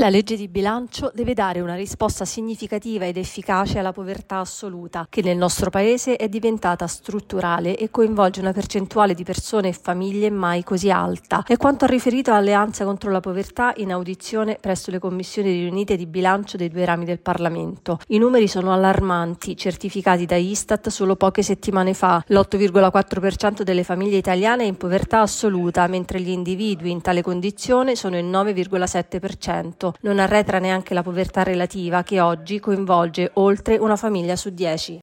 La legge di bilancio deve dare una risposta significativa ed efficace alla povertà assoluta, che nel nostro Paese è diventata strutturale e coinvolge una percentuale di persone e famiglie mai così alta. È quanto ha riferito l'Alleanza contro la povertà in audizione presso le commissioni riunite di bilancio dei due rami del Parlamento. I numeri sono allarmanti, certificati da Istat solo poche settimane fa. L'8,4% delle famiglie italiane è in povertà assoluta, mentre gli individui in tale condizione sono il 9,7%. Non arretra neanche la povertà relativa, che oggi coinvolge oltre una famiglia su 10.